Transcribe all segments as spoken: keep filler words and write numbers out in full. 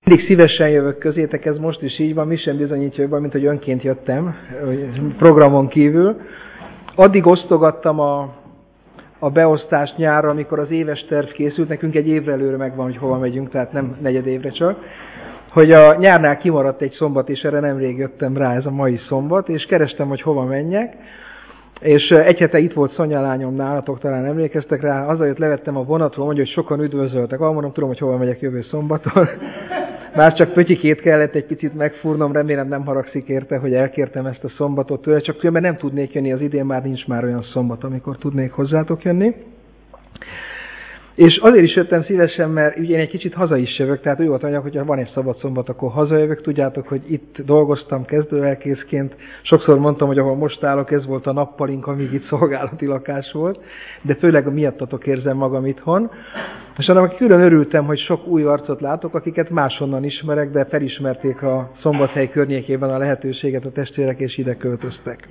Mindig szívesen jövök közétek, ez most is így van, mi sem bizonyítja jobban, mint hogy önként jöttem, programon kívül. Addig osztogattam a, a beosztást nyárra, amikor az éves terv készült, nekünk egy évre előre megvan, hogy hova megyünk, tehát nem negyed évre csak, hogy a nyárnál kimaradt egy szombat, és erre nemrég jöttem rá, ez a mai szombat, és kerestem, hogy hova menjek. És egy hete itt volt Szonya lányom nálatok, talán emlékeztek rá, azért levettem a vonatról, mondja, hogy sokan üdvözöltek. Ah, mondom, tudom, hogy hova megyek jövő szombaton. Már csak pötyikét kellett egy picit megfúrnom, remélem nem haragszik érte, hogy elkértem ezt a szombatot tőle, csak különben nem tudnék jönni, az idén már nincs már olyan szombat, amikor tudnék hozzátok jönni. És azért is jöttem szívesen, mert ugye én egy kicsit haza is jövök, tehát úgy volt anyag, hogyha van egy szabad szombat, akkor hazajövök. Tudjátok, hogy itt dolgoztam kezdőelkészként. Sokszor mondtam, hogy ahol most állok, ez volt a nappalink, amíg itt szolgálati lakás volt, de főleg miattatok érzem magam itthon. És annak külön örültem, hogy sok új arcot látok, akiket máshonnan ismerek, de felismerték a Szombathely környékében a lehetőséget a testvérek, és ide költöztek.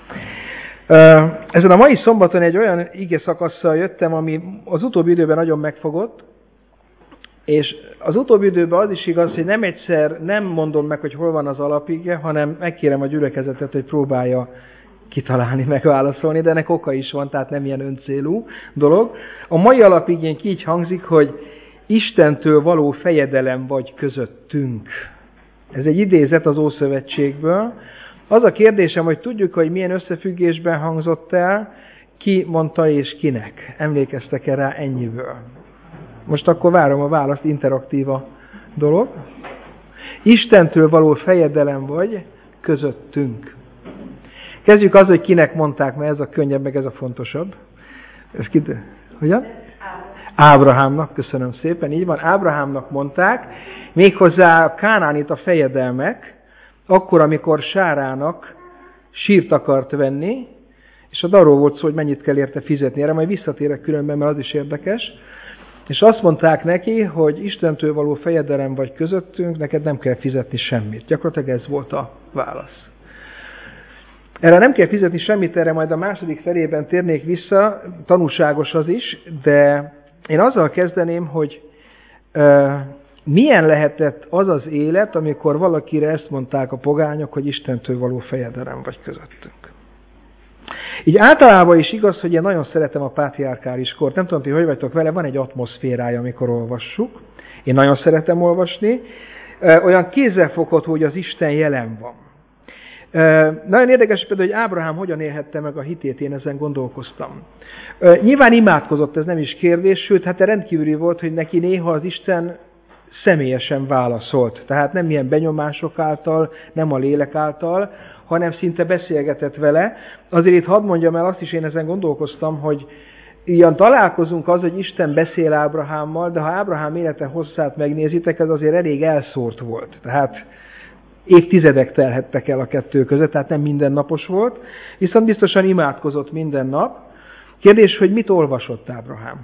Ezen a mai szombaton egy olyan ige szakasszal jöttem, ami az utóbbi időben nagyon megfogott, és az utóbbi időben az is igaz, hogy nem egyszer nem mondom meg, hogy hol van az alapige, hanem megkérem a gyülekezetet, hogy próbálja kitalálni, megválaszolni, de ennek oka is van, tehát nem ilyen öncélú dolog. A mai alapigénk így hangzik, hogy Istentől való fejedelem vagy közöttünk. Ez egy idézet az Ószövetségből. Az a kérdésem, hogy tudjuk, hogy milyen összefüggésben hangzott el, ki mondta és kinek. Emlékeztek-e rá ennyiből? Most akkor várom a választ, interaktív a dolog. Istentől való fejedelem vagy közöttünk. Kezdjük az, hogy kinek mondták, mert ez a könnyebb, meg ez a fontosabb. Ez ki... Hogyan? Ábrahámnak, köszönöm szépen, így van. Ábrahámnak mondták, méghozzá Kánánit a fejedelmek, akkor, amikor Sárának sírt akart venni, és ott arról volt szó, hogy mennyit kell érte fizetni. Erre majd visszatérek különben, mert az is érdekes. És azt mondták neki, hogy Istentől való fejedelem vagy közöttünk, neked nem kell fizetni semmit. Gyakorlatilag ez volt a válasz. Erre nem kell fizetni semmit, erre majd a második felében térnék vissza, tanúságos az is, de én azzal kezdeném, hogy uh, milyen lehetett az az élet, amikor valakire ezt mondták a pogányok, hogy Istentől való fejedelem vagy közöttünk. Így általában is igaz, hogy én nagyon szeretem a pátriárkális kort. Nem tudom, hogy hogy vagytok vele, van egy atmoszférája, amikor olvassuk. Én nagyon szeretem olvasni. Olyan kézzelfogható, hogy az Isten jelen van. Nagyon érdekes például, hogy Ábrahám hogyan élhette meg a hitét, én ezen gondolkoztam. Nyilván imádkozott, ez nem is kérdés, sőt, hát rendkívüli volt, hogy neki néha az Isten személyesen válaszolt. Tehát nem ilyen benyomások által, nem a lélek által, hanem szinte beszélgetett vele. Azért itt hadd mondjam el, azt is én ezen gondolkoztam, hogy ilyen találkozunk az, hogy Isten beszél Ábrahámmal, de ha Ábrahám élete hosszát megnézitek, ez azért elég elszórt volt. Tehát évtizedek telhettek el a kettő között, tehát nem mindennapos volt, viszont biztosan imádkozott minden nap. Kérdés, hogy mit olvasott Ábrahám?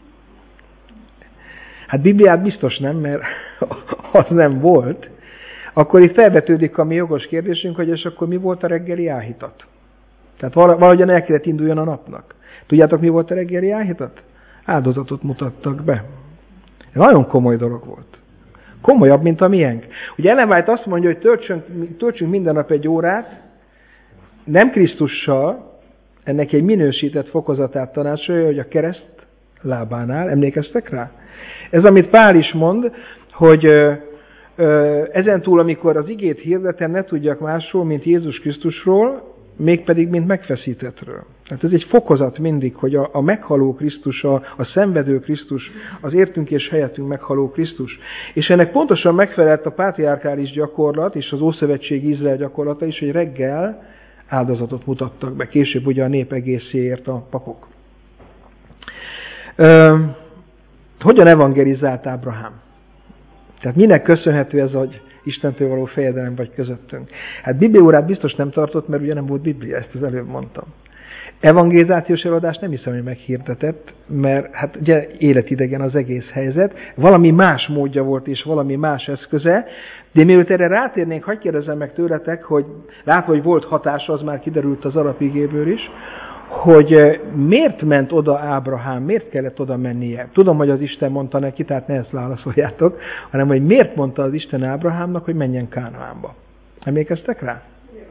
Hát Bibliát biztos nem, mert az nem volt. Akkor itt felvetődik a mi jogos kérdésünk, hogy és akkor mi volt a reggeli áhítat? Tehát valahogyan el kellett induljon a napnak. Tudjátok, mi volt a reggeli áhítat? Áldozatot mutattak be. Ez nagyon komoly dolog volt. Komolyabb, mint a miénk. Ugye Ellen White azt mondja, hogy töltsünk, töltsünk minden nap egy órát, nem Krisztussal, ennek egy minősített fokozatát tanácsolja, hogy a kereszt lábánál, emlékeztek rá? Ez, amit Pál is mond, hogy ö, ö, ezentúl, amikor az igét hirdetem, ne tudjak másról, mint Jézus Krisztusról, mégpedig, mint megfeszítettről. Tehát ez egy fokozat mindig, hogy a, a meghaló Krisztus, a, a szenvedő Krisztus, az értünk és helyettünk meghaló Krisztus. És ennek pontosan megfelelt a pátriárkális gyakorlat, és az Ószövetségi Izrael gyakorlata is, hogy reggel áldozatot mutattak be. Később ugye a nép egészéért a papok. Ö, Hogyan evangelizált Ábrahám? Tehát minek köszönhető ez, hogy Istentől való fejedelem vagy közöttünk? Hát bibliaórát biztos nem tartott, mert ugye nem volt Biblia, ezt az előbb mondtam. Evangelizációs előadást nem hiszem, hogy meghirdetett, mert hát ugye életidegen az egész helyzet. Valami más módja volt és valami más eszköze, de mielőtt erre rátérnénk, hadd kérdezzem meg tőletek, hogy látva, hogy volt hatása, az már kiderült az alapigéből is, hogy miért ment oda Ábrahám, miért kellett oda mennie. Tudom, hogy az Isten mondta neki, tehát ne ezt válaszoljátok, hanem hogy miért mondta az Isten Ábrahámnak, hogy menjen Kánaánba. Emlékeztek rá?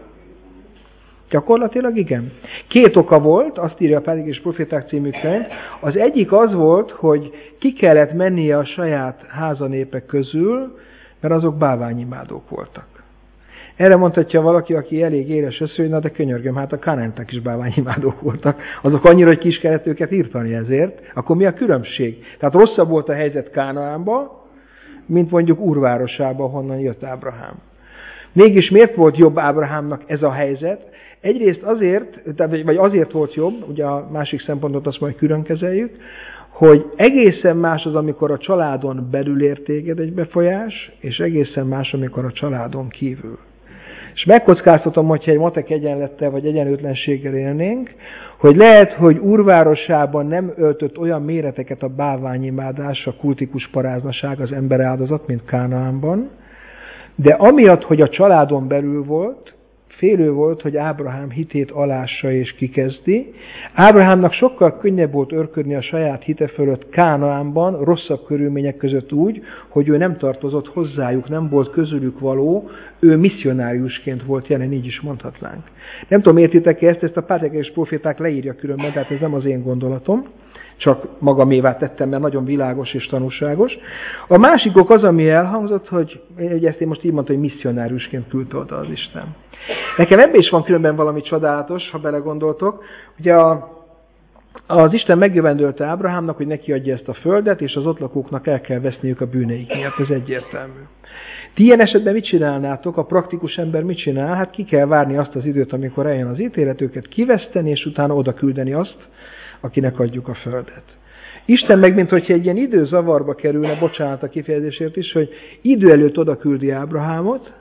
Gyakorlatilag igen. Két oka volt, azt írja a Pánik és Proféták című könyv. Az egyik az volt, hogy ki kellett mennie a saját házanépek közül, mert azok bálványimádók voltak. Erre mondhatja valaki, aki elég éles eszű, na de könyörgöm, hát a kánaániak is bálványimádók voltak. Azok annyira, hogy ki is kellett őket írtani ezért. Akkor mi a különbség? Tehát rosszabb volt a helyzet Kánaánba, mint mondjuk Úrvárosába, honnan jött Ábrahám. Mégis miért volt jobb Ábrahámnak ez a helyzet? Egyrészt azért, vagy azért volt jobb, ugye a másik szempontot azt majd külön kezeljük, hogy egészen más az, amikor a családon belül ér téged egy befolyás, és egészen más, amikor a családon kívül. És megkockáztatom, hogyha egy matek egyenlettel vagy egyenlőtlenséggel élnénk, hogy lehet, hogy Úrvárosában nem öltött olyan méreteket a bálványimádás, a kultikus paráznaság, az emberáldozat, mint Kánaánban, de amiatt, hogy a családon belül volt, félő volt, hogy Ábrahám hitét alássa és kikezdi. Ábrahámnak sokkal könnyebb volt örködni a saját hite fölött Kánaánban, rosszabb körülmények között úgy, hogy ő nem tartozott hozzájuk, nem volt közülük való, ő misszionáriusként volt jelen, így is mondhatnánk. Nem tudom, értitek-e ezt, ezt a Pátriák és Proféták leírja különben, tehát ez nem az én gondolatom, csak magamévá tettem, mert nagyon világos és tanúságos. A másik ok az, ami elhangzott, hogy ezt én most így mondtam, hogy misszionáriusként küldte oda az Isten. Nekem ebben is van különben valami csodálatos, ha belegondoltok. Ugye a, az Isten megjövendölte Ábrahámnak, hogy neki adja ezt a földet, és az ott lakóknak el kell veszniük a bűneik miatt, ez egyértelmű. Ti ilyen esetben mit csinálnátok? A praktikus ember mit csinál? Hát ki kell várni azt az időt, amikor eljön az ítélet, őket kiveszteni, és utána oda küldeni azt, akinek adjuk a földet. Isten meg, mint hogyha egy ilyen időzavarba kerülne, bocsánat a kifejezésért is, hogy idő előtt oda küldi Ábrahámot,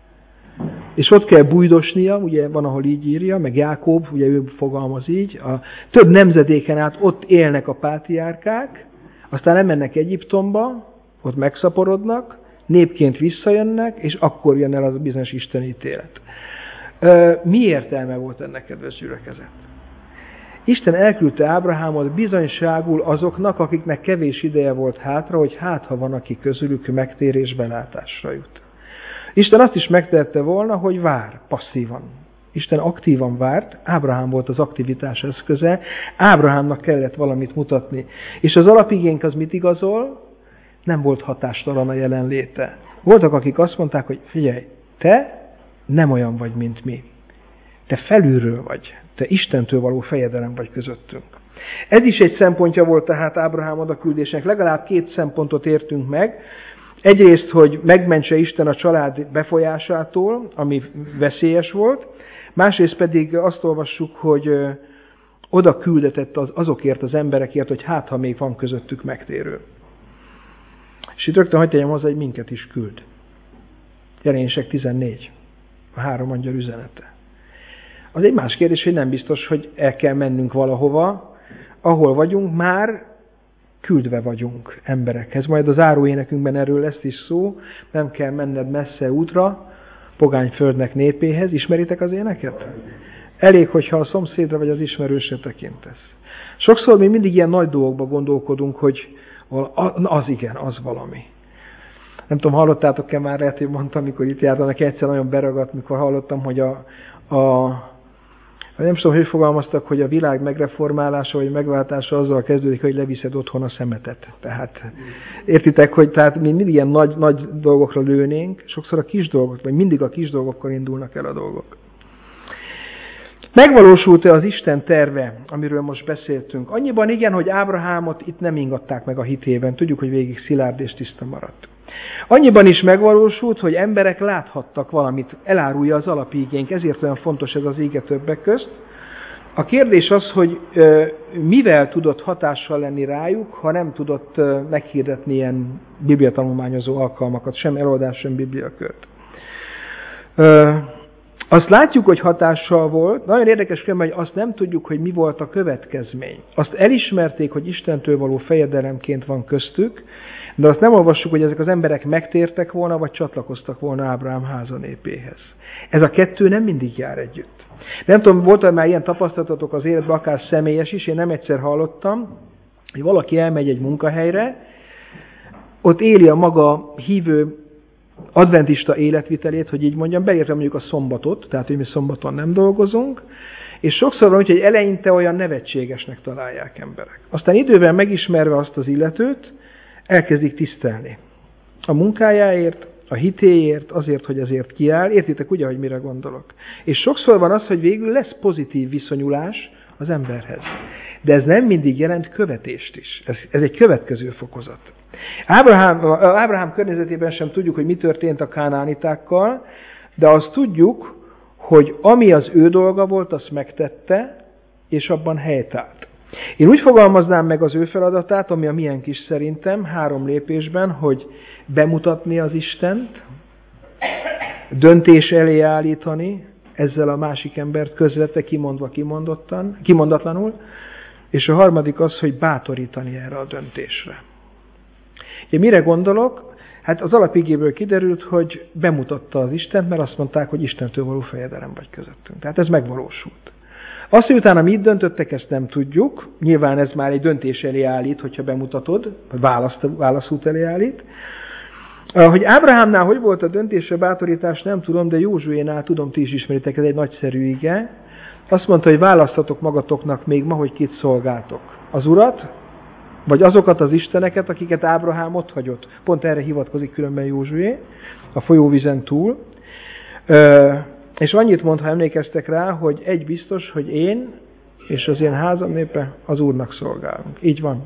és ott kell bújdosnia, ugye van, ahol így írja, meg Jákob, ugye ő fogalmaz így, a több nemzedéken át ott élnek a pátriárkák, aztán elmennek Egyiptomba, ott megszaporodnak, népként visszajönnek, és akkor jön el az a bizonyos isteni ítélet. Mi értelme volt ennek, kedves gyülekezet? Isten elküldte Ábrahámot bizonyságul azoknak, akiknek kevés ideje volt hátra, hogy hát ha van, aki közülük megtérés belátásra jut. Isten azt is megtehette volna, hogy vár, passzívan. Isten aktívan várt, Ábrahám volt az aktivitás eszköze, Ábrahámnak kellett valamit mutatni. És az alapigénk az mit igazol? Nem volt hatástalan a jelenléte. Voltak, akik azt mondták, hogy figyelj, te nem olyan vagy, mint mi. Te felülről vagy. Te Istentől való fejedelem vagy közöttünk. Ez is egy szempontja volt tehát Ábrahám odaküldésnek. Legalább két szempontot értünk meg. Egyrészt, hogy megmentse Isten a család befolyásától, ami veszélyes volt. Másrészt pedig azt olvassuk, hogy oda küldetett az, azokért az emberekért, hogy hát, ha még van közöttük megtérő. És itt rögtön hagyd tegyem hozzá, hogy minket is küld. Jelenések tizennégy. A három angyal üzenete. Az egy más kérdés, hogy nem biztos, hogy el kell mennünk valahova, ahol vagyunk, már küldve vagyunk emberekhez. Majd az áróénekünkben erről lesz is szó, nem kell menned messze útra, pogány földnek népéhez. Ismeritek az éneket? Elég, hogyha a szomszédra vagy az ismerősre tekintesz. Sokszor mi mindig ilyen nagy dolgokba gondolkodunk, hogy az igen, az valami. Nem tudom, hallottátok-e már, lehet, hogy mondtam, amikor itt jártam, neki egyszer nagyon beragadt, mikor hallottam, hogy a, a nem tudom, hogy fogalmaztak, hogy a világ megreformálása vagy megváltása azzal kezdődik, hogy leviszed otthon a szemetet. Tehát értitek, hogy tehát mi mindig ilyen nagy, nagy dolgokra lőnénk, sokszor a kis dolgok, vagy mindig a kis dolgokkal indulnak el a dolgok. Megvalósult-e az Isten terve, amiről most beszéltünk? Annyiban igen, hogy Ábrahámot itt nem ingatták meg a hitében. Tudjuk, hogy végig szilárd és tiszta maradt. Annyiban is megvalósult, hogy emberek láthattak valamit, elárulja az alapígénk, ezért olyan fontos ez az íge többek közt. A kérdés az, hogy mivel tudott hatással lenni rájuk, ha nem tudott meghirdetni ilyen bibliatanulmányozó alkalmakat, sem eloldás, sem bibliakört. Azt látjuk, hogy hatással volt, nagyon érdekes különben, hogy azt nem tudjuk, hogy mi volt a következmény. Azt elismerték, hogy Istentől való fejedelemként van köztük, De azt nem olvassuk, hogy ezek az emberek megtértek volna, vagy csatlakoztak volna Ábrahám házanépéhez. Ez a kettő nem mindig jár együtt. Nem tudom, volt már ilyen tapasztalatotok az életben, akár személyes is, én nem egyszer hallottam, hogy valaki elmegy egy munkahelyre, ott éli a maga hívő adventista életvitelét, hogy így mondjam, beérte mondjuk a szombatot, tehát hogy mi szombaton nem dolgozunk, és sokszor van úgy, hogy eleinte olyan nevetségesnek találják emberek. Aztán idővel megismerve azt az illetőt, elkezdik tisztelni. A munkájáért, a hitéért, azért, hogy ezért kiáll. Értitek ugye, hogy mire gondolok? És sokszor van az, hogy végül lesz pozitív viszonyulás az emberhez. De ez nem mindig jelent követést is. Ez, ez egy következő fokozat. Ábrahám, Ábrahám környezetében sem tudjuk, hogy mi történt a kánánitákkal, de azt tudjuk, hogy ami az ő dolga volt, azt megtette, és abban helytált. Én úgy fogalmaznám meg az ő feladatát, ami a miénk is szerintem, három lépésben, hogy bemutatni az Istent, döntés elé állítani, ezzel a másik embert közvetve kimondva kimondottan, kimondatlanul, és a harmadik az, hogy bátorítani erre a döntésre. Én mire gondolok? Hát az alapigéből kiderült, hogy bemutatta az Istent, mert azt mondták, hogy Istentől való fejedelem vagy közöttünk. Tehát ez megvalósult. Azt, hogy utána mit döntöttek, ezt nem tudjuk. Nyilván ez már egy döntés elé állít, hogyha bemutatod, vagy válaszút elé állít. Hogy Ábrahámnál hogy volt a döntésre bátorítás, nem tudom, de Józsuénál tudom, ti is ismeritek, ez egy nagyszerű ige. Azt mondta, hogy választatok magatoknak még ma, hogy kit szolgáltok. Az Urat, vagy azokat az isteneket, akiket Ábrahám ott hagyott. Pont erre hivatkozik különben Józsué, a folyóvízen túl. És annyit mond, ha emlékeztek rá, hogy egy biztos, hogy én és az én házam népe az Úrnak szolgálunk. Így van.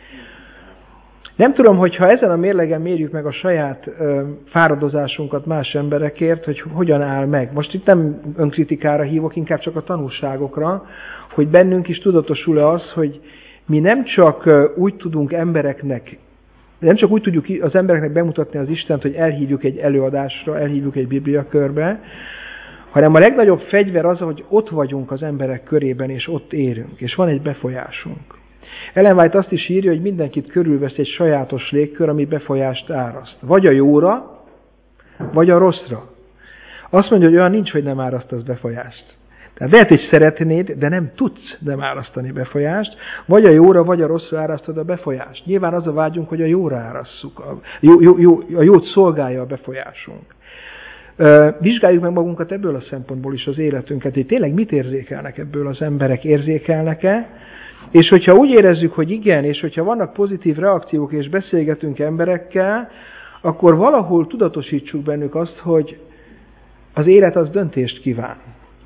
Nem tudom, hogyha ezen a mérlegen mérjük meg a saját ö, fáradozásunkat más emberekért, hogy hogyan áll meg. Most itt nem önkritikára hívok, inkább csak a tanulságokra, hogy bennünk is tudatosul-e az, hogy mi nem csak úgy tudunk embereknek, nem csak úgy tudjuk az embereknek bemutatni az Istent, hogy elhívjuk egy előadásra, elhívjuk egy bibliakörbe, hanem a legnagyobb fegyver az, hogy ott vagyunk az emberek körében, és ott érünk, és van egy befolyásunk. Ellen White azt is írja, hogy mindenkit körülvesz egy sajátos légkör, ami befolyást áraszt. Vagy a jóra, vagy a rosszra. Azt mondja, hogy olyan nincs, hogy nem árasztasz befolyást. Tehát lehet, hogy szeretnéd, de nem tudsz nem árasztani befolyást. Vagy a jóra, vagy a rosszra árasztod a befolyást. Nyilván az a vágyunk, hogy a jóra árasszuk. A, jó, jó, jó, a jót szolgálja a befolyásunk. Vizsgáljuk meg magunkat ebből a szempontból is az életünket, hogy tényleg mit érzékelnek ebből az emberek, érzékelnek-e, és hogyha úgy érezzük, hogy igen, és hogyha vannak pozitív reakciók, és beszélgetünk emberekkel, akkor valahol tudatosítsuk bennük azt, hogy az élet az döntést kíván.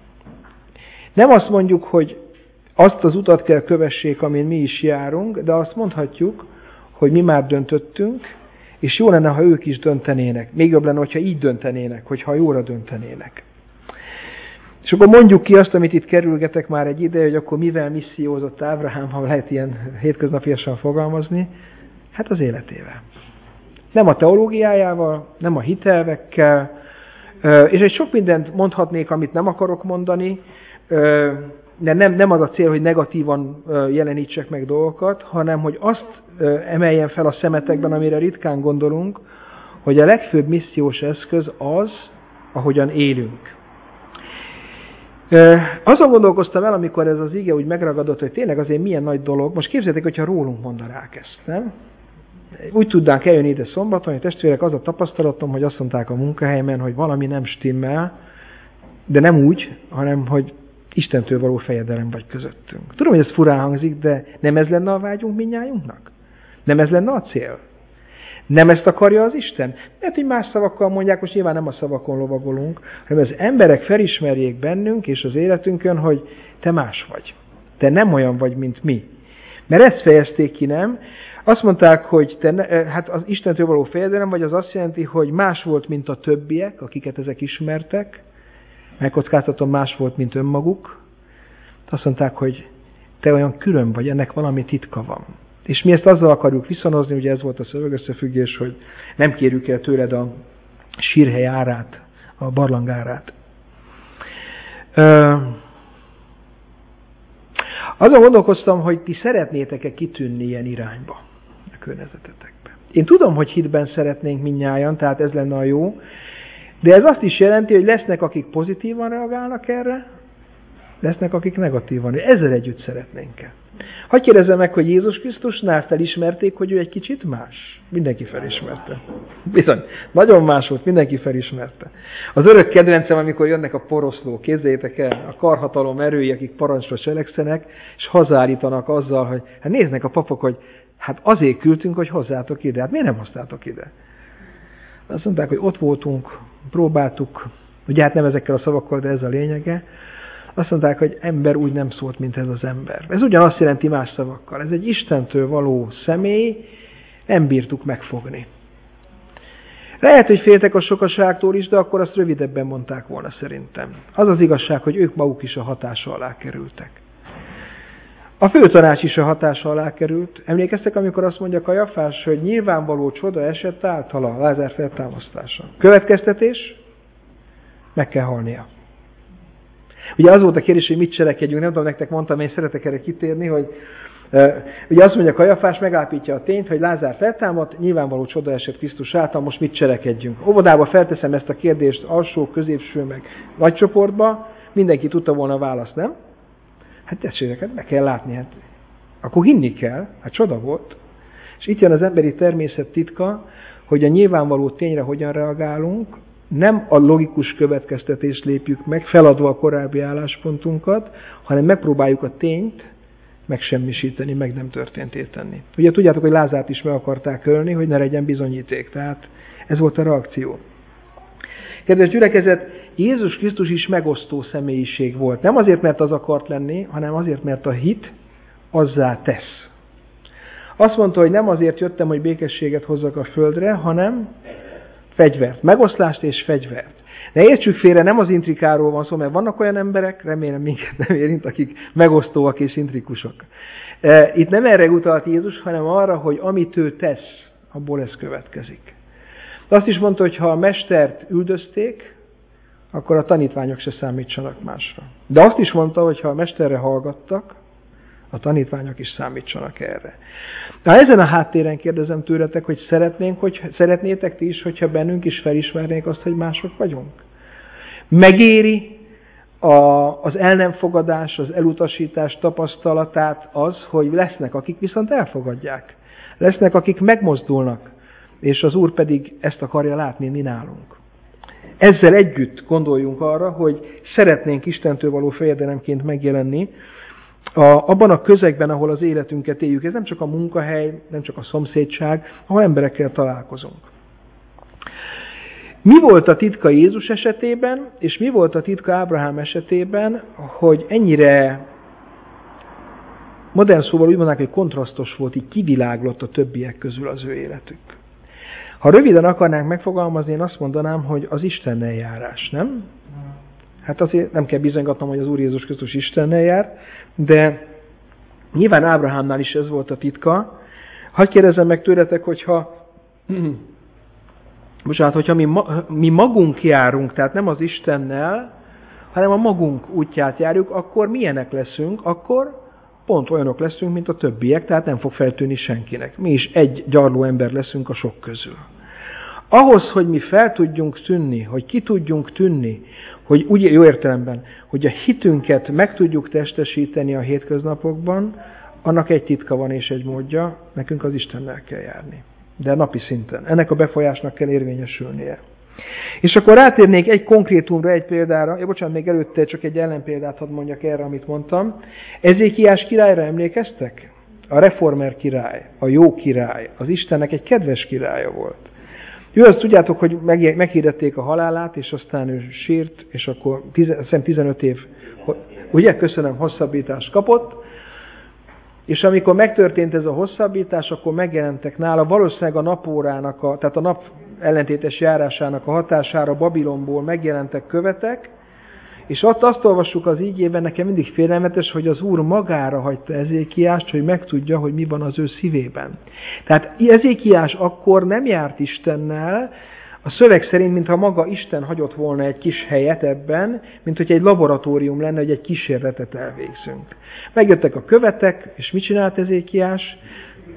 Nem azt mondjuk, hogy azt az utat kell kövessék, amin mi is járunk, de azt mondhatjuk, hogy mi már döntöttünk, és jó lenne, ha ők is döntenének. Még jobb lenne, hogyha így döntenének, hogyha jóra döntenének. És akkor mondjuk ki azt, amit itt kerülgetek már egy ideje, hogy akkor mivel missziózott Ábrahám, ha lehet ilyen hétköznapiasan fogalmazni, hát az életével. Nem a teológiájával, nem a hitelvekkel, és egy sok mindent mondhatnék, amit nem akarok mondani, de nem, nem az a cél, hogy negatívan jelenítsek meg dolgokat, hanem hogy azt emeljen fel a szemetekben, amire ritkán gondolunk, hogy a legfőbb missziós eszköz az, ahogyan élünk. Azon gondolkoztam el, amikor ez az ige úgy megragadott, hogy tényleg azért milyen nagy dolog. Most képzeljétek, hogyha rólunk mondanák ezt, nem? Úgy tudnánk eljönni ide szombaton, hogy testvérek, az a tapasztalatom, hogy azt mondták a munkahelyemen, hogy valami nem stimmel, de nem úgy, hanem hogy Istentől való fejedelem vagy közöttünk. Tudom, hogy ez furán hangzik, de nem ez lenne a vágyunk mindnyájunknak? Nem ez lenne a cél? Nem ezt akarja az Isten? Mert hogy más szavakkal mondják, most nyilván nem a szavakon lovagolunk, hanem az emberek felismerjék bennünk és az életünkön, hogy te más vagy. Te nem olyan vagy, mint mi. Mert ezt fejezték ki, nem? Azt mondták, hogy te ne, hát az Istentől való fejedelem, vagy az azt jelenti, hogy más volt, mint a többiek, akiket ezek ismertek, megkockáztatom, más volt, mint önmaguk. Azt mondták, hogy te olyan külön vagy, ennek valami titka van. És mi ezt azzal akarjuk viszonozni, ugye ez volt a szövegösszefüggés, hogy nem kérjük el tőled a sírhely árát, a barlang árát. Azon gondolkoztam, hogy ti szeretnétek-e kitűnni ilyen irányba a környezetetekben. Én tudom, hogy hitben szeretnénk mindnyájan, tehát ez lenne a jó, de ez azt is jelenti, hogy lesznek, akik pozitívan reagálnak erre, lesznek, akik negatívan. Ezzel együtt szeretnénk-e. Hadd kérdezzem meg, hogy Jézus Krisztusnál felismerték, hogy ő egy kicsit más? Mindenki felismerte. Bizony, nagyon más volt, mindenki felismerte. Az örök kedvencem, amikor jönnek a poroszlók, képzeljétek el, a karhatalom erői, akik parancsra cselekszenek, és hazállítanak azzal, hogy hát néznek a papok, hogy hát azért küldtünk, hogy hozzátok ide. Hát miért nem hoztátok ide? Azt mondták, hogy ott voltunk, próbáltuk, ugye hát nem ezekkel a szavakkal, de ez a lényege. Azt mondták, hogy ember úgy nem szólt, mint ez az ember. Ez ugyanazt jelenti más szavakkal. Ez egy Istentől való személy, nem bírtuk megfogni. Lehet, hogy féltek a sokaságtól is, de akkor azt rövidebben mondták volna szerintem. Az az igazság, hogy ők maguk is a hatása alá kerültek. A főtanács is a hatása alá került. Emlékeztek, amikor azt mondja Kajafás, hogy nyilvánvaló csoda esett általa, Lázár feltámasztása. Következtetés? Meg kell halnia. Ugye az volt a kérdés, hogy mit cselekedjünk, nem tudom, nektek mondtam, én szeretek erre kitérni, hogy uh, ugye azt mondja Kajafás, megállapítja a tényt, hogy Lázár feltámadt, nyilvánvaló csoda esett Krisztus által, most mit cselekedjünk. Óvodába felteszem ezt a kérdést alsó, középső, meg nagy csoportba, mindenki tudta volna a választ, nem? Hát tessék, hát meg kell látni, hát akkor hinni kell, hát csoda volt. És itt jön az emberi természet titka, hogy a nyilvánvaló tényre hogyan reagálunk, nem a logikus következtetést lépjük meg, feladva a korábbi álláspontunkat, hanem megpróbáljuk a tényt megsemmisíteni, meg nem történtét tenni. Ugye tudjátok, hogy Lázárt is meg akarták ölni, hogy ne legyen bizonyíték. Tehát ez volt a reakció. Kedves gyülekezet, Jézus Krisztus is megosztó személyiség volt. Nem azért, mert az akart lenni, hanem azért, mert a hit azzá tesz. Azt mondta, hogy nem azért jöttem, hogy békességet hozzak a földre, hanem fegyvert. Megoszlást és fegyvert. Ne értsük félre, nem az intrikáról van szó, mert vannak olyan emberek, remélem minket nem érint, akik megosztóak és intrikusok. Itt nem erre utalt Jézus, hanem arra, hogy amit ő tesz, abból ez következik. De azt is mondta, hogy ha a mestert üldözték, akkor a tanítványok se számítsanak másra. De azt is mondta, hogy ha a mesterre hallgattak, a tanítványok is számítsanak erre. Na, ezen a háttéren kérdezem tőletek, hogy szeretnénk, hogy szeretnétek ti is, hogyha bennünk is felismernék azt, hogy mások vagyunk? Megéri a, az el nem fogadás, az elutasítás tapasztalatát az, hogy lesznek, akik viszont elfogadják. Lesznek, akik megmozdulnak, és az Úr pedig ezt akarja látni mi nálunk. Ezzel együtt gondoljunk arra, hogy szeretnénk Istentől való fejedelemként megjelenni, A, abban a közegben, ahol az életünket éljük. Ez nem csak a munkahely, nem csak a szomszédság, ahol emberekkel találkozunk. Mi volt a titka Jézus esetében, és mi volt a titka Ábrahám esetében, hogy ennyire, modern szóval úgy mondanák, hogy kontrasztos volt, így kiviláglott a többiek közül az ő életük. Ha röviden akarnánk megfogalmazni, én azt mondanám, hogy az Istennel járás, nem? Hát azért nem kell bizonygatnom, hogy az Úr Jézus Krisztus Istennel járt, de nyilván Ábrahámnál is ez volt a titka. Hadd kérdezzem meg tőletek, hogyha, bocsánat, hogyha mi, mi magunk járunk, tehát nem az Istennel, hanem a magunk útját járjuk, akkor milyenek leszünk? Akkor pont olyanok leszünk, mint a többiek, tehát nem fog feltűnni senkinek. Mi is egy gyarló ember leszünk a sok közül. Ahhoz, hogy mi fel tudjunk tűnni, hogy ki tudjunk tűnni, hogy úgy jó értelemben, hogy a hitünket meg tudjuk testesíteni a hétköznapokban, annak egy titka van és egy módja, nekünk az Istennel kell járni. De napi szinten. Ennek a befolyásnak kell érvényesülnie. És akkor rátérnék egy konkrétumra, egy példára, ja, bocsánat, még előtte csak egy ellenpéldát hadd mondjak erre, amit mondtam. Ezékiás királyra emlékeztek? A reformer király, a jó király, az Istennek egy kedves királya volt. Ő azt tudjátok, hogy meghirdették a halálát, és aztán ő sírt, és akkor tizenöt év, ugye, köszönöm, hosszabbítást kapott, és amikor megtörtént ez a hosszabbítás, akkor megjelentek nála valószínűleg a napórának, a, tehát a nap ellentétes járásának a hatására Babilonból megjelentek követek, és ott azt olvassuk az ígében, nekem mindig félelmetes, hogy az Úr magára hagyta Ezékiást, hogy megtudja, hogy mi van az ő szívében. Tehát Ezékiás akkor nem járt Istennel, a szöveg szerint, mintha maga Isten hagyott volna egy kis helyet ebben, mint hogy egy laboratórium lenne, hogy egy kísérletet elvégzünk. Megjöttek a követek, és mit csinált Ezékiás?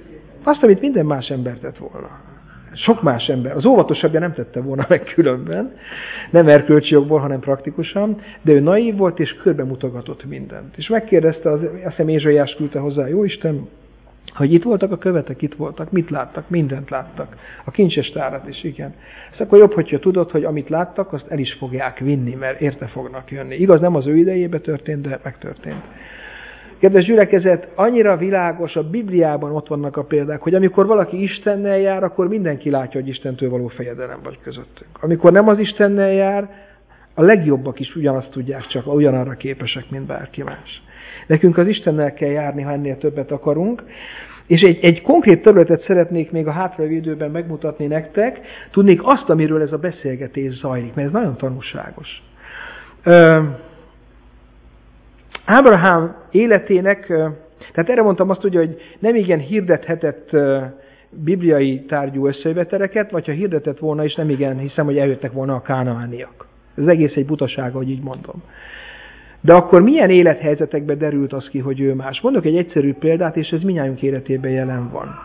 Azt, amit minden más ember tett volna. Sok más ember. Az óvatosabbja nem tette volna meg különben. Nem erkölcsi jogból, hanem praktikusan. De ő naív volt, és körbe mutogatott mindent. És megkérdezte, az, azt hiszem Ézsaiás küldte hozzá, Jóisten, hogy itt voltak a követek, itt voltak, mit láttak, mindent láttak. A kincses tárat is, igen. Ezt akkor jobb, hogyha tudod, hogy amit láttak, azt el is fogják vinni, mert érte fognak jönni. Igaz, nem az ő idejében történt, de megtörtént. Kedves gyülekezet, annyira világos, a Bibliában ott vannak a példák, hogy amikor valaki Istennel jár, akkor mindenki látja, hogy Istentől való fejedelem vagy közöttünk. Amikor nem az Istennel jár, a legjobbak is ugyanazt tudják, csak ugyanarra képesek, mint bárki más. Nekünk az Istennel kell járni, ha ennél többet akarunk. És egy, egy konkrét területet szeretnék még a hátralévő időben megmutatni nektek, tudnék azt, amiről ez a beszélgetés zajlik, mert ez nagyon tanulságos. Ábrahám életének, tehát erre mondtam azt ugye, hogy nem igen hirdethetett bibliai tárgyú összejöveteleket, vagy ha hirdetett volna is, nem igen hiszem, hogy eljöttek volna a kánaániak. Ez egész egy butasága, hogy így mondom. De akkor milyen élethelyzetekben derült az ki, hogy ő más? Mondok egy egyszerű példát, és ez mindnyájunk életében jelen van.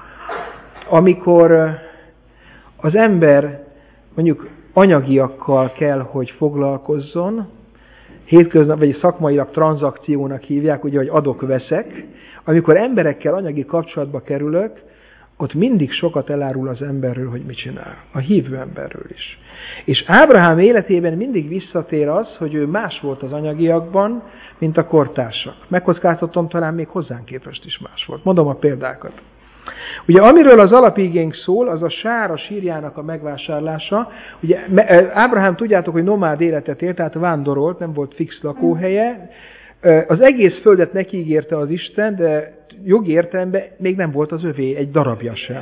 Amikor az ember mondjuk anyagiakkal kell, hogy foglalkozzon, hétköznap, vagy szakmailag tranzakciónak hívják, ugye, hogy adok-veszek, amikor emberekkel anyagi kapcsolatba kerülök, ott mindig sokat elárul az emberről, hogy mit csinál. A hívő emberről is. És Ábrahám életében mindig visszatér az, hogy ő más volt az anyagiakban, mint a kortársak. Megkockáztatom, talán még hozzánk képest is más volt. Mondom a példákat. Ugye amiről az alapigénk szól, az a Sára sírjának a megvásárlása. Ugye Ábrahám, tudjátok, hogy nomád életet élt, tehát vándorolt, nem volt fix lakóhelye. Az egész földet neki ígérte az Isten, de jogi értelemben még nem volt az övé egy darabja sem.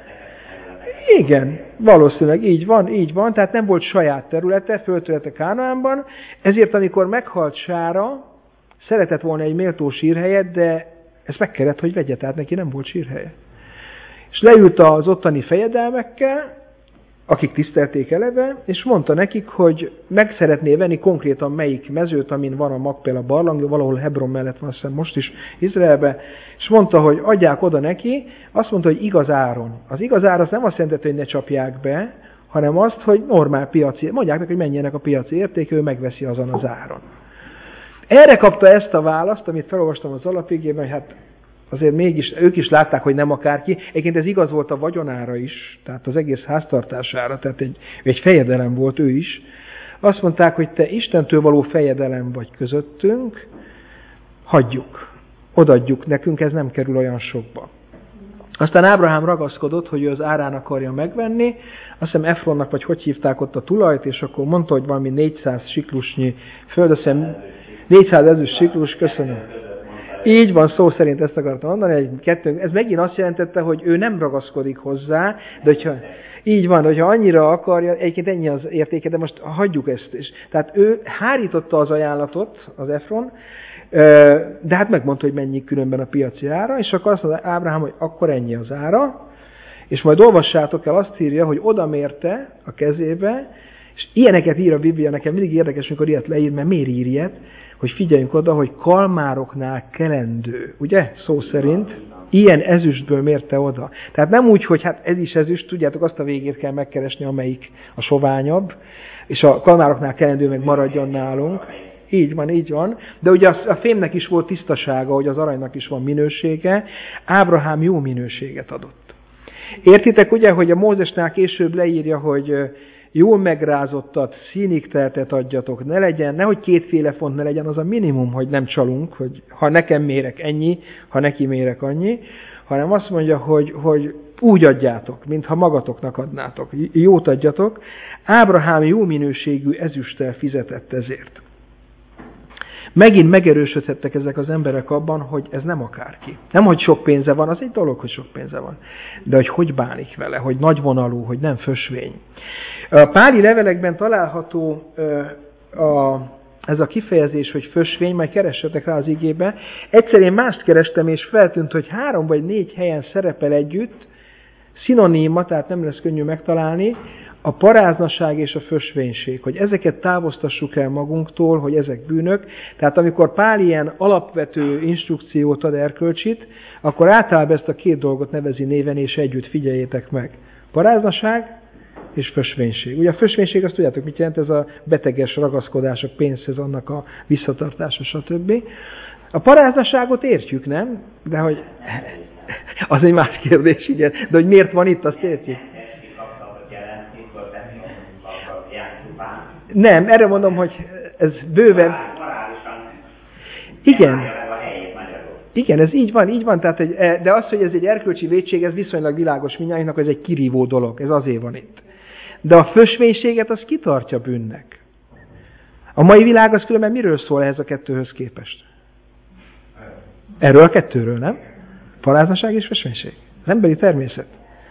Igen, valószínűleg így van, így van, tehát nem volt saját területe, földterülete Kánaánban, ezért amikor meghalt Sára, szeretett volna egy méltó sírhelyet, de ezt meg kellett, hogy vegye, tehát neki nem volt sírhelye. És leült az ottani fejedelmekkel, akik tisztelték eleve, és mondta nekik, hogy meg szeretné venni konkrétan melyik mezőt, amin van a Makpela barlang, valahol Hebron mellett van, azt hiszem most is Izraelben, és mondta, hogy adják oda neki, azt mondta, hogy igaz áron. Az igaz ár az nem azt jelenti, hogy ne csapják be, hanem azt, hogy normál piaci, mondják meg, hogy mennyinek a piaci érték, ő megveszi azon az áron. Erre kapta ezt a választ, amit felolvastam az alapigében, hogy hát azért mégis, ők is látták, hogy nem akárki. Egyébként ez igaz volt a vagyonára is, tehát az egész háztartására, tehát egy, egy fejedelem volt ő is. Azt mondták, hogy te Istentől való fejedelem vagy közöttünk, hagyjuk, odadjuk, nekünk ez nem kerül olyan sokba. Aztán Ábrahám ragaszkodott, hogy ő az árán akarja megvenni, azt hiszem Efronnak, vagy hogy hívták ott a tulajt, és akkor mondta, hogy valami négyszáz siklusnyi föld, azt hiszem négyszáz ezüst siklus, köszönöm. Így van, szó szerint ezt akartam mondani, egy kettő, ez megint azt jelentette, hogy ő nem ragaszkodik hozzá, de hogyha így van, hogyha annyira akarja, egyébként ennyi az értéke, de most hagyjuk ezt is. Tehát ő hárította az ajánlatot, az Efron, de hát megmondta, hogy mennyi különben a piaci ára, és akkor azt mondta Ábrahám, hogy akkor ennyi az ára, és majd olvassátok el, azt írja, hogy oda mérte a kezébe, és ilyeneket ír a Biblia, nekem mindig érdekes, amikor ilyet leír, mert miért ír ilyet, hogy figyeljünk oda, hogy kalmároknál kelendő, ugye, szó szerint, ilyen ezüstből mérte oda. Tehát nem úgy, hogy hát ez is ezüst, tudjátok, azt a végét kell megkeresni, amelyik a soványabb, és a kalmároknál kelendő meg maradjon nálunk. Így van, így van. De ugye a fémnek is volt tisztasága, hogy az aranynak is van minősége. Ábrahám jó minőséget adott. Értitek ugye, hogy a Mózesnál később leírja, hogy jól megrázottat, színig teltet adjatok, ne legyen, nehogy kétféle font ne legyen, az a minimum, hogy nem csalunk, hogy ha nekem mérek ennyi, ha neki mérek annyi, hanem azt mondja, hogy, hogy úgy adjátok, mintha magatoknak adnátok, jót adjatok. Ábrahám jó minőségű ezüsttel fizetett ezért. Megint megerősödhettek ezek az emberek abban, hogy ez nem akárki. Nem, hogy sok pénze van, az egy dolog, hogy sok pénze van. De hogy hogy bánik vele, hogy nagyvonalú, hogy nem fösvény. A páli levelekben található a, ez a kifejezés, hogy fösvény, majd keressetek rá az igébe. Egyszer én mást kerestem, és feltűnt, hogy három vagy négy helyen szerepel együtt, szinoníma, tehát nem lesz könnyű megtalálni, a paráznaság és a fösvénység, hogy ezeket távoztassuk el magunktól, hogy ezek bűnök. Tehát amikor Pál ilyen alapvető instrukciót ad erkölcsit, akkor általában ezt a két dolgot nevezi néven, és együtt figyeljétek meg. Paráznaság és fösvénység. Ugye a fösvénység, azt tudjátok, mit jelent? Ez a beteges ragaszkodás a pénzhez, annak a visszatartása, stb. A paráznaságot értjük, nem? De hogy... Az egy más kérdés, igen. De hogy miért van itt, azt értjük. Nem, erre mondom, hogy ez bőven... Igen. Igen, ez így van, így van. Tehát, hogy, de az, hogy ez egy erkölcsi vétség, ez viszonylag világos mindnyájunknak, ez egy kirívó dolog. Ez azért van itt. De a fösvénységet az kitartja bűnnek. A mai világ az különben miről szól ehhez a kettőhöz képest? Erről a kettőről, nem? Paráznaság és fösvénység. Az emberi természet.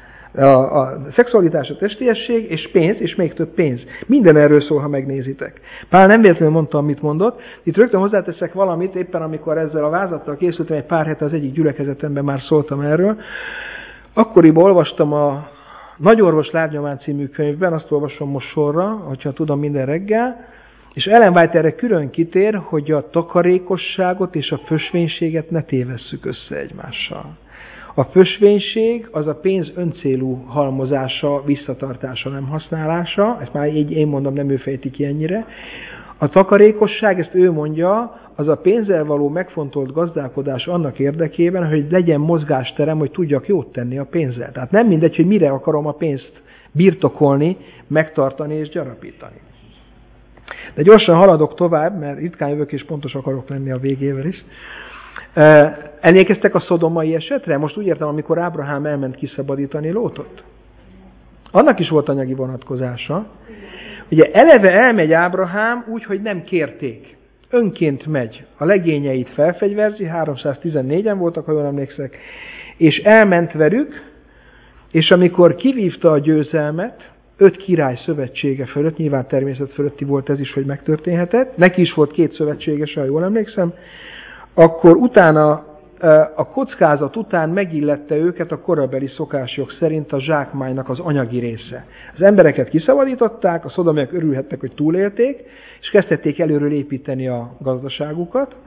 A, a szexualitás, a testiesség, és pénz, és még több pénz. Minden erről szól, ha megnézitek. Pál nem véletlenül mondta, amit mondott. Itt rögtön hozzáteszek valamit, éppen amikor ezzel a vázattal készültem, egy pár hete az egyik gyülekezetemben már szóltam erről. Akkoriban olvastam a Nagyorvos lábnyomán című könyvben, azt olvasom most sorra, hogyha tudom minden reggel, és Ellen White erre külön kitér, hogy a takarékosságot és a fösvénységet ne tévesszük össze egymással. A fösvénység az a pénz öncélú halmozása, visszatartása, nem használása, ezt már így én mondom, nem ő fejti ki ennyire. A takarékosság, ezt ő mondja, az a pénzzel való megfontolt gazdálkodás annak érdekében, hogy legyen mozgásterem, hogy tudjak jót tenni a pénzzel. Tehát nem mindegy, hogy mire akarom a pénzt birtokolni, megtartani és gyarapítani. De gyorsan haladok tovább, mert ritkán jövök és pontos akarok lenni a végével is. Emlékeztek a szodomai esetre? Most úgy értem, amikor Ábrahám elment kiszabadítani Lótot. Annak is volt anyagi vonatkozása. Ugye eleve elmegy Ábrahám úgy, hogy nem kérték. Önként megy. A legényeit felfegyverzi, háromszáztizennégyen voltak, ha jól emlékszek, és elment velük, és amikor kivívta a győzelmet, öt király szövetsége fölött, nyilván természet fölötti volt ez is, hogy megtörténhetett, neki is volt két szövetséges, ha jól emlékszem, akkor utána, a kockázat után megillette őket a korabeli szokásjog szerint a zsákmánynak az anyagi része. Az embereket kiszabadították, a szodomiak örülhettek, hogy túlélték, és kezdtették előről építeni a gazdaságukat,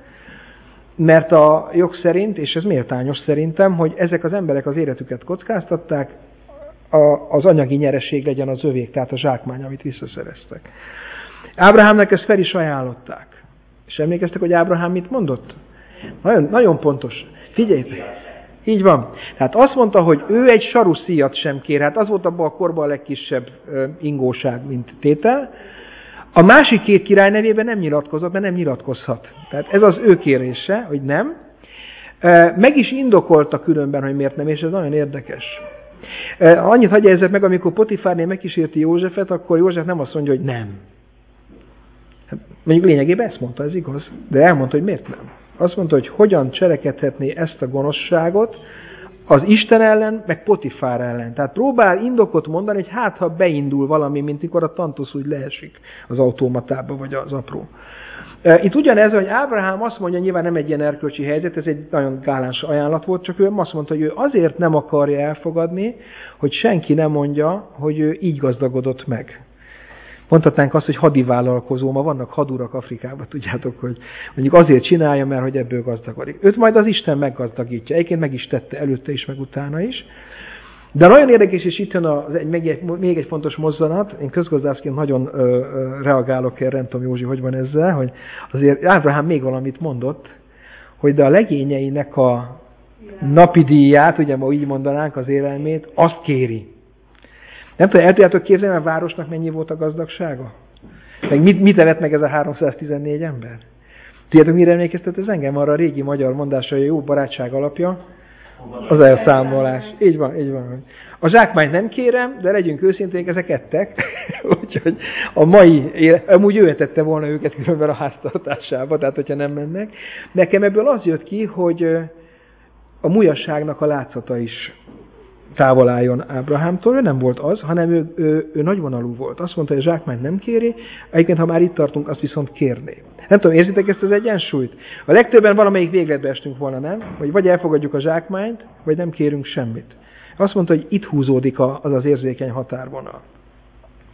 mert a jog szerint, és ez méltányos szerintem, hogy ezek az emberek az életüket kockáztatták, az anyagi nyereség legyen az övék, tehát a zsákmány, amit visszaszereztek. Ábrahámnak ezt fel is ajánlották. És emlékeztek, hogy Ábrahám mit mondott? Nagyon, nagyon pontos. Figyeljétek! Így van. Tehát azt mondta, hogy ő egy saruszíjat sem kér. Hát az volt abban a korban a legkisebb ingóság, mint tétel. A másik két király nevében nem nyilatkozott, mert nem nyilatkozhat. Tehát ez az ő kérése, hogy nem. Meg is indokolta különben, hogy miért nem, és ez nagyon érdekes. Annyit hagyja ezzel meg, amikor Potifárné megkísérti Józsefet, akkor József nem azt mondja, hogy nem. Hát, mondjuk lényegében ezt mondta, ez igaz, de elmondta, hogy miért nem. Azt mondta, hogy hogyan cselekedhetné ezt a gonoszságot az Isten ellen, meg Potifár ellen. Tehát próbál indokot mondani, hogy hát, ha beindul valami, mint mikor a tantusz úgy leesik az automatába, vagy az apró. Itt ugyanez, hogy Ábrahám azt mondja, nyilván nem egy ilyen erkölcsi helyzet, ez egy nagyon gáláns ajánlat volt, csak ő azt mondta, hogy ő azért nem akarja elfogadni, hogy senki nem mondja, hogy ő így gazdagodott meg. Mondhatnánk azt, hogy hadivállalkozó, ma vannak hadurak Afrikában, tudjátok, hogy mondjuk azért csinálja, mert hogy ebből gazdagodik. Őt majd az Isten meggazdagítja, egyébként meg is tette előtte is, meg utána is. De nagyon érdekes, és itt jön az, egy, még, egy, még egy fontos mozzanat, én közgazdászként nagyon ö, ö, reagálok erre, nem tudom, Józsi, hogy van ezzel, hogy azért Ábrahám még valamit mondott, hogy de a legényeinek a napi díját, ugye ma így mondanánk az élelmét, azt kéri. Nem tudom, el tudjátok képzelni, a városnak mennyi volt a gazdagsága? Meg mit, mit evett meg ez a háromszáztizennégy ember? Tudjátok, mire emlékeztet ez engem? Arra a régi magyar mondásra, hogy a jó barátság alapja az elszámolás. Így van, így van. A zsákmányt nem kérem, de legyünk őszinték, ezek ettek. Úgyhogy a mai élet, amúgy ő etette volna őket különben a háztartásába, tehát hogyha nem mennek. Nekem ebből az jött ki, hogy a mulyasságnak a látszata is távol álljon Ábrahámtól. Ő nem volt az, hanem ő, ő, ő nagyvonalú volt. Azt mondta, hogy a zsákmányt nem kéri, egyébként, ha már itt tartunk, azt viszont kérné. Nem tudom, érzitek ezt az egyensúlyt? A legtöbben valamelyik végletbe estünk volna, nem? Hogy vagy elfogadjuk a zsákmányt, vagy nem kérünk semmit. Azt mondta, hogy itt húzódik az az érzékeny határvonal.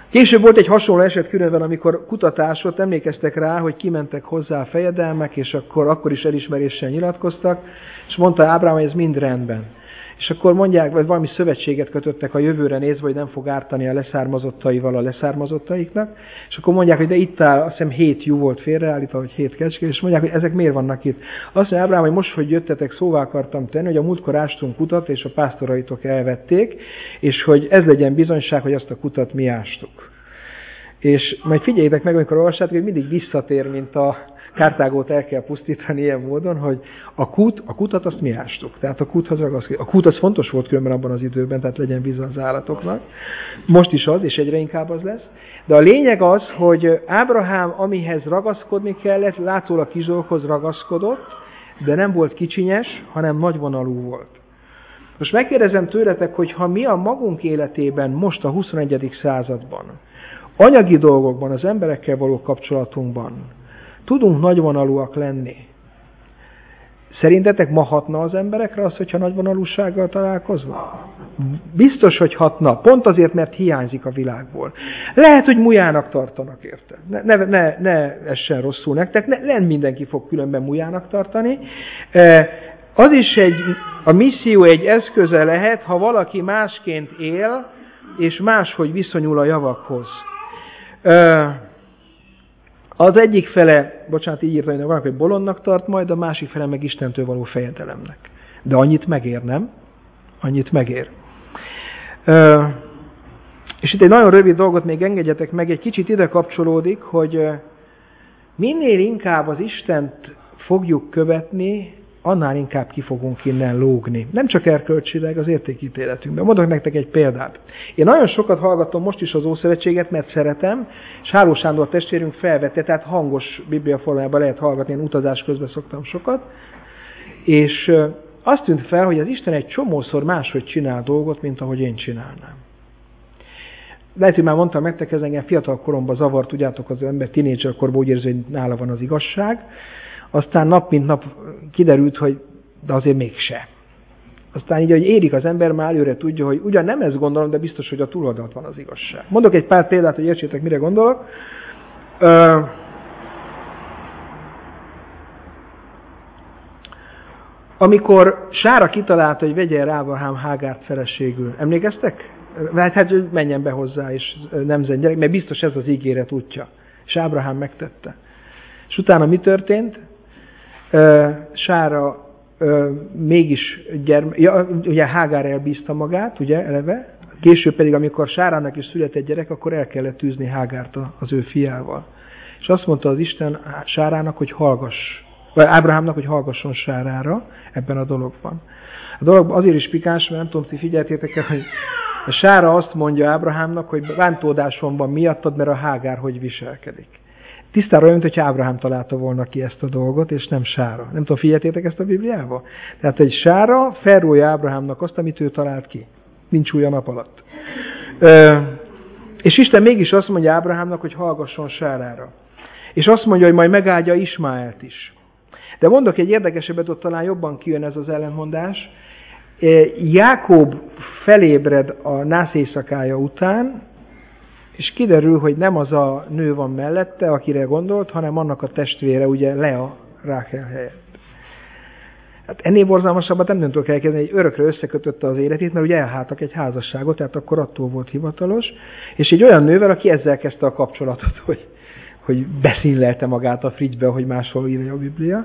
Később volt egy hasonló eset különben, amikor kutatás volt, emlékeztek rá, hogy kimentek hozzá a fejedelmek, és akkor, akkor is elismeréssel nyilatkoztak, és mondta Ábrahám, hogy ez mind rendben. És akkor mondják, vagy valami szövetséget kötöttek a jövőre nézve, hogy nem fog ártani a leszármazottaival a leszármazottaiknak, és akkor mondják, hogy de itt áll, azt hiszem hét jú volt félreállítva, vagy hét kecske, és mondják, hogy ezek miért vannak itt. Azt mondja Ábrahám, hogy most, hogy jöttetek, szóvá akartam tenni, hogy a múltkor ástunk kutat, és a pásztoraitok elvették, és hogy ez legyen bizonyság, hogy azt a kutat mi ástuk. És majd figyeljétek meg, amikor olvassátok, hogy mindig visszatér, mint a Kartágót el kell pusztítani ilyen módon, hogy a kút, a kutat azt mi ástuk. Tehát a kúthoz ragaszkodik. A kút az fontos volt különben abban az időben, tehát legyen víz az állatoknak. Most is az, és egyre inkább az lesz. De a lényeg az, hogy Ábrahám, amihez ragaszkodni kellett, látszólag kis dolgokhoz ragaszkodott, de nem volt kicsinyes, hanem nagyvonalú volt. Most megkérdezem tőletek, hogy ha mi a magunk életében, most a huszonegyedik században, anyagi dolgokban, az emberekkel való kapcsolatunkban tudunk nagyvonalúak lenni. Szerintetek ma hatna az emberekre az, hogyha nagyvonalúsággal találkoznak? Biztos, hogy hatna. Pont azért, mert hiányzik a világból. Lehet, hogy mujának tartanak érte. Ne, ne, ne, ne essen rosszul nektek. Ne, nem mindenki fog különben mujának tartani. Az is egy, a misszió egy eszköze lehet, ha valaki másként él, és máshogy viszonyul a javakhoz. Az egyik fele, bocsánat, így írtam, hogy van, hogy bolondnak tart majd, a másik fele meg Istentől való fejedelemnek. De annyit megér, nem? Annyit megér. Ö, és itt egy nagyon rövid dolgot még engedjetek meg, egy kicsit ide kapcsolódik, hogy minél inkább az Istent fogjuk követni, annál inkább ki fogunk innen lógni. Nem csak erkölcsileg, az értékítéletünkben. Mondok nektek egy példát. Én nagyon sokat hallgatom most is az Ószövetséget, mert szeretem, és Háló Sándor testvérünk felvette, tehát hangos bibliaformájában lehet hallgatni, én utazás közben szoktam sokat, és azt tűnt fel, hogy az Isten egy csomószor máshogy csinál dolgot, mint ahogy én csinálnám. Lehet, hogy már mondtam nektek, ez engem fiatal koromban zavart, tudjátok, az ember tínédzserkorban úgy érzi, hogy nála van az igazság. Aztán nap mint nap kiderült, hogy de azért mégse. Aztán így, hogy érik az ember, már előre tudja, hogy ugyan nem ezt gondolom, de biztos, hogy a túloldalt van az igazság. Mondok egy pár példát, hogy értsétek, mire gondolok. Ö, amikor Sára kitalálta, hogy vegye el Ábrahám Hágárt feleségül. Emlékeztek? Hát, hát menjen be hozzá, és nemzen gyerek, mert biztos ez az ígéret útja. És Ábrahám megtette. És utána mi történt? Sára mégis gyerme, ja, ugye Hágár elbízta magát, ugye eleve, később pedig, amikor Sárának is született gyerek, akkor el kellett tűzni Hágárt az ő fiával. És azt mondta az Isten Sárának, hogy hallgass, vagy Ábrahámnak, hogy hallgasson Sárára ebben a dologban. A dolog azért is pikáns, mert nem tudom, ti figyeltétek el, hogy Sára azt mondja Ábrahámnak, hogy bántódásom van miattad, mert a Hágár hogy viselkedik. Tisztára olyan, hogy Ábrahám találta volna ki ezt a dolgot, és nem Sára. Nem tudom, figyeltétek ezt a Bibliába? Tehát egy Sára felrója Ábrahámnak azt, amit ő talált ki. Nincs új a nap alatt. Ö, és Isten mégis azt mondja Ábrahámnak, hogy hallgasson Sárára. És azt mondja, hogy majd megáldja Ismáelt is. De mondok egy érdekesebbet, ott talán jobban kijön ez az ellentmondás. Jákob felébred a nász éjszakája után, és kiderül, hogy nem az a nő van mellette, akire gondolt, hanem annak a testvére, ugye Lea, Rákel helyett. Hát ennél borzalmasabbat nem tudok elkezdeni, hogy örökre összekötötte az életét, mert ugye elháltak egy házasságot, tehát akkor attól volt hivatalos, és egy olyan nővel, aki ezzel kezdte a kapcsolatot, hogy, hogy beszínlelte magát a frigybe, hogy máshol írja a Biblia.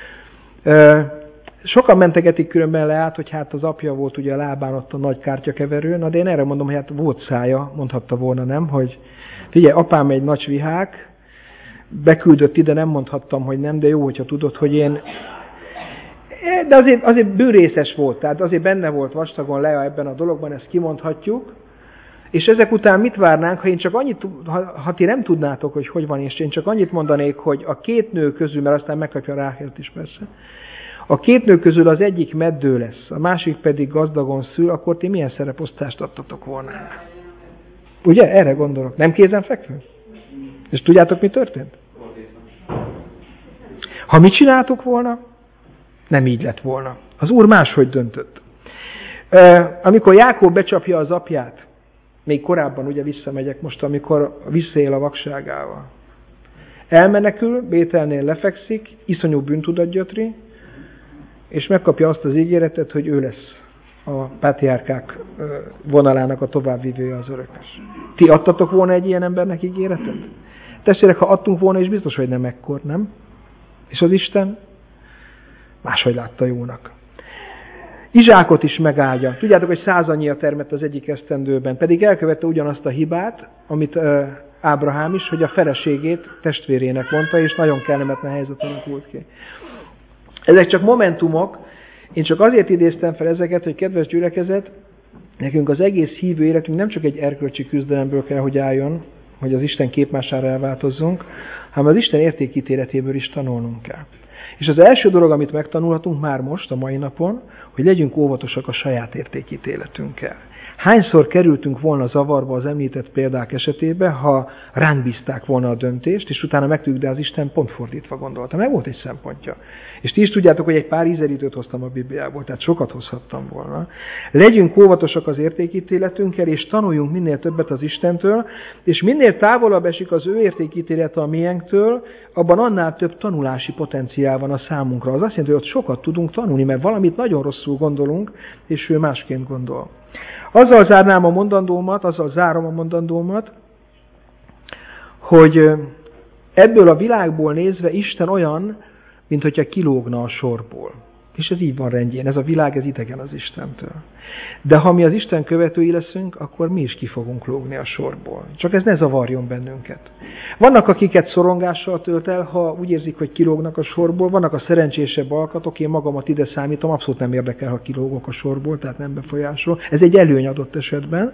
Sokan mentegetik különben Leát, hogy hát az apja volt ugye a lábán ott a nagy kártyakeverő, na de én erre mondom, hogy hát volt szája, mondhatta volna, nem, hogy figyelj, apám egy nagy vihák, beküldött ide, nem mondhattam, hogy nem, de jó, hogyha tudod, hogy én... De azért, azért bőrészes volt, tehát azért benne volt vastagon Lea ebben a dologban, ezt kimondhatjuk, és ezek után mit várnánk, ha én csak annyit, ha, ha ti nem tudnátok, hogy hogy van, és én csak annyit mondanék, hogy a két nő közül, mert aztán megkapja Ráhelt is persze, a két nő közül az egyik meddő lesz, a másik pedig gazdagon szül, akkor ti milyen szereposztást adtatok volna? Ugye? Erre gondolok. Nem kézenfekvő? És tudjátok, mi történt? Ha mit csináltuk volna? Nem így lett volna. Az Úr máshogy döntött. Amikor Jákob becsapja az apját, Még korábban ugye visszamegyek most, amikor visszaél a vakságával. Elmenekül, Bételnél lefekszik, iszonyú bűntudat gyötri, és megkapja azt az ígéretet, hogy ő lesz a pátriárkák vonalának a továbbvivője, az örökös. Ti adtatok volna egy ilyen embernek ígéretet? Testvérek, ha adtunk volna, és biztos, hogy nem ekkor, nem? És az Isten máshogy látta jónak. Izsákot is megáldja. Tudjátok, hogy százannyiat termett az egyik esztendőben, pedig elkövette ugyanazt a hibát, amit Ábrahám is, hogy a feleségét testvérének mondta, és nagyon kellemetlen helyzet alakult ki. Ezek csak momentumok, én csak azért idéztem fel ezeket, hogy kedves gyülekezet, nekünk az egész hívő életünk nem csak egy erkölcsi küzdelemből kell, hogy álljon, hogy az Isten képmására elváltozzunk, hanem az Isten értékítéletéből is tanulnunk kell. És az első dolog, amit megtanulhatunk már most, a mai napon, hogy legyünk óvatosak a saját értékítéletünkkel. Hányszor kerültünk volna zavarba az említett példák esetében, ha ránk bízták volna a döntést, és utána megtudjuk, de az Isten pont fordítva gondolta. Meg volt egy szempontja. És ti is tudjátok, hogy egy pár ízelítőt hoztam a Bibliából, tehát sokat hozhattam volna. Legyünk óvatosak az értékítéletünkkel, és tanuljunk minél többet az Istentől, és minél távolabb esik az ő értékítélete a miénktől, abban annál több tanulási potenciál van a számunkra. Az azt jelenti, hogy ott sokat tudunk tanulni, mert valamit nagyon rosszul gondolunk, és ő másként gondol. Azzal zárnám a mondandómat, azzal zárom a mondandómat, hogy ebből a világból nézve Isten olyan, mint hogyha kilógna a sorból. És ez így van rendjén, ez a világ, ez idegen az Istentől. De ha mi az Isten követői leszünk, akkor mi is ki fogunk lógni a sorból. Csak ez ne zavarjon bennünket. Vannak, akiket szorongással tölt el, ha úgy érzik, hogy kilógnak a sorból, vannak a szerencsésebb alkatok, én magamat ide számítom, abszolút nem érdekel, ha kilógok a sorból, tehát nem befolyásol. Ez egy előny adott esetben.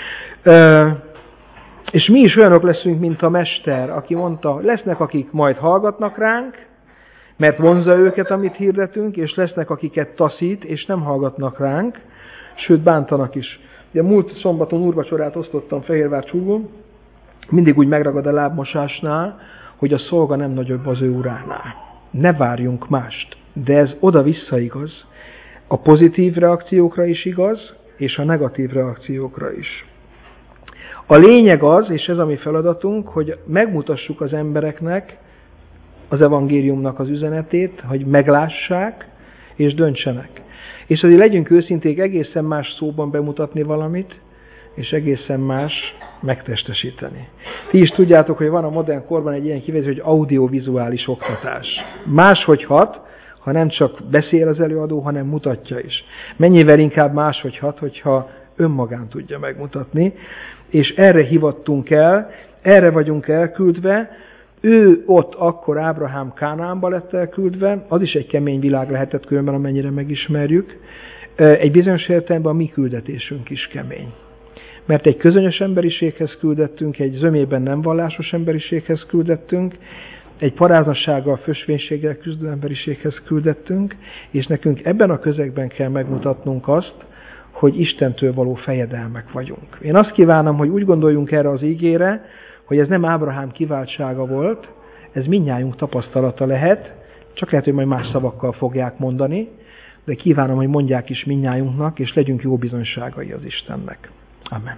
És mi is olyanok leszünk, mint a mester, aki mondta, lesznek, akik majd hallgatnak ránk, mert vonzza őket, amit hirdetünk, és lesznek, akiket taszít, és nem hallgatnak ránk, sőt, bántanak is. Ugye múlt szombaton úrvacsorát osztottam Fehérvár-Csúgon, mindig úgy megragad a lábmosásnál, hogy a szolga nem nagyobb az ő uránál. Ne várjunk mást, de ez oda-vissza igaz. A pozitív reakciókra is igaz, és a negatív reakciókra is. A lényeg az, és ez a mi feladatunk, hogy megmutassuk az embereknek az evangéliumnak az üzenetét, hogy meglássák és döntsenek. És azért legyünk őszinték, egészen más szóban bemutatni valamit, és egészen más megtestesíteni. Ti is tudjátok, hogy van a modern korban egy ilyen kifejezés, hogy audiovizuális oktatás. Máshogy hat, ha nem csak beszél az előadó, hanem mutatja is. Mennyivel inkább máshogy hat, hogyha önmagán tudja megmutatni. És erre hivattunk el, erre vagyunk elküldve. Ő ott akkor Ábrahám Kánaánba lett elküldve, az is egy kemény világ lehetett különben, amennyire megismerjük. Egy bizonyos értelemben a mi küldetésünk is kemény. Mert egy közönyös emberiséghez küldettünk, egy zömében nem vallásos emberiséghez küldettünk, egy paráznassággal, fösvénységgel küzdő emberiséghez küldettünk, és nekünk ebben a közegben kell megmutatnunk azt, hogy Istentől való fejedelmek vagyunk. Én azt kívánom, hogy úgy gondoljunk erre az ígére, hogy ez nem Ábrahám kiváltsága volt, ez mindnyájunk tapasztalata lehet, csak lehet, hogy majd más szavakkal fogják mondani, de kívánom, hogy mondják is mindnyájunknak, és legyünk jó bizonyságai az Istennek. Amen.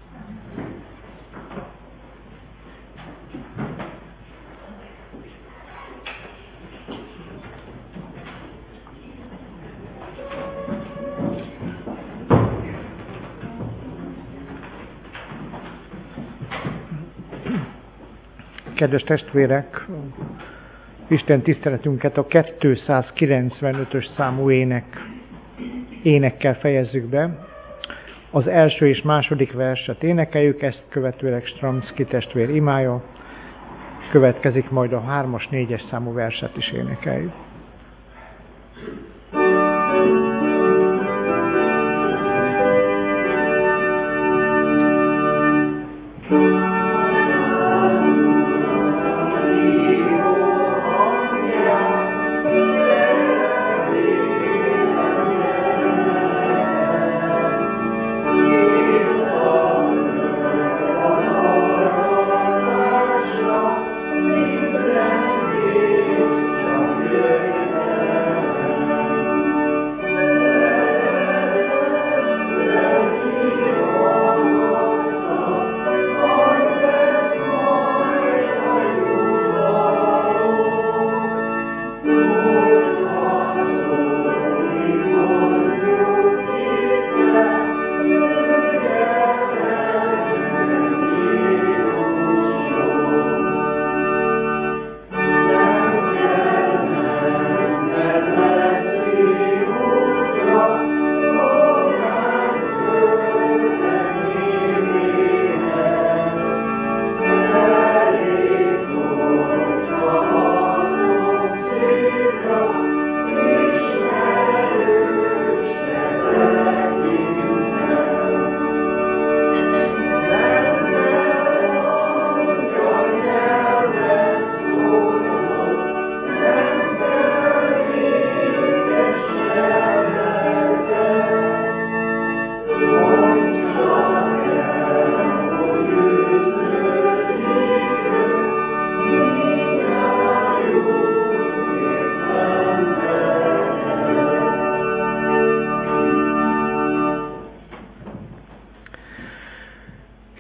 Kedves testvérek, Isten tiszteletünket a kétszázkilencvenötös számú ének, énekkel fejezzük be. Az első és második verset énekeljük, ezt követőleg Stramski testvér imája, következik majd a hármas, négyes számú verset is énekeljük.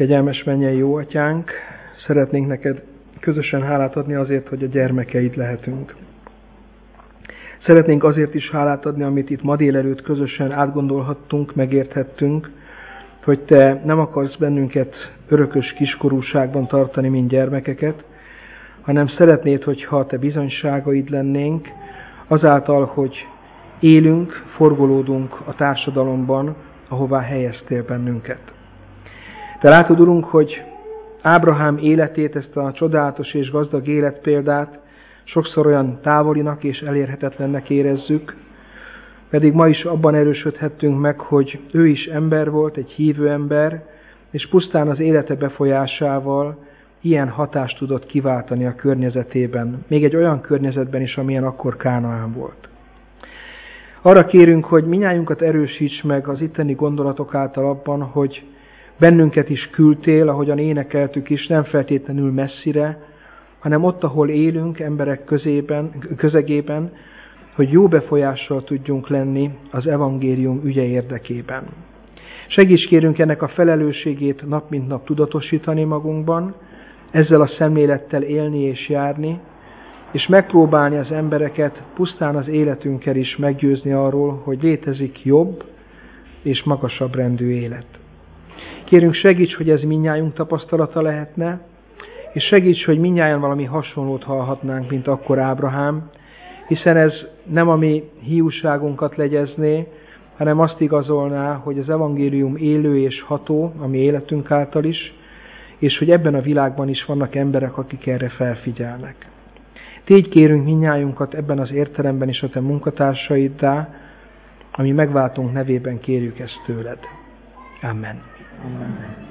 Kegyelmes mennyei jó atyánk, szeretnénk neked közösen hálát adni azért, hogy a gyermekeid lehetünk. Szeretnénk azért is hálát adni, amit itt ma délelőtt közösen átgondolhattunk, megérthettünk, hogy te nem akarsz bennünket örökös kiskorúságban tartani, mint gyermekeket, hanem szeretnéd, hogyha te bizonyságaid lennénk, azáltal, hogy élünk, forgolódunk a társadalomban, ahová helyeztél bennünket. Te látod, Urunk, hogy Ábrahám életét, ezt a csodálatos és gazdag életpéldát sokszor olyan távolinak és elérhetetlennek érezzük, pedig ma is abban erősödhettünk meg, hogy ő is ember volt, egy hívő ember, és pusztán az élete befolyásával ilyen hatást tudott kiváltani a környezetében, még egy olyan környezetben is, amilyen akkor Kánaán volt. Arra kérünk, hogy minnyájunkat erősíts meg az itteni gondolatok által abban, hogy bennünket is küldtél, ahogyan énekeltük is, nem feltétlenül messzire, hanem ott, ahol élünk, emberek közében, közegében, hogy jó befolyással tudjunk lenni az evangélium ügye érdekében. Segíts kérünk ennek a felelősségét nap mint nap tudatosítani magunkban, ezzel a szemlélettel élni és járni, és megpróbálni az embereket pusztán az életünkkel is meggyőzni arról, hogy létezik jobb és magasabb rendű élet. Kérünk, segíts, hogy ez mindnyájunk tapasztalata lehetne, és segíts, hogy mindnyájan valami hasonlót hallhatnánk, mint akkor Ábrahám, hiszen ez nem a mi hiúságunkat legyezné, hanem azt igazolná, hogy az evangélium élő és ható a mi életünk által is, és hogy ebben a világban is vannak emberek, akik erre felfigyelnek. Tégy kérünk mindnyájunkat ebben az értelemben is a te munkatársaiddá, ami megváltunk nevében kérjük ezt tőled. Amen. Amen.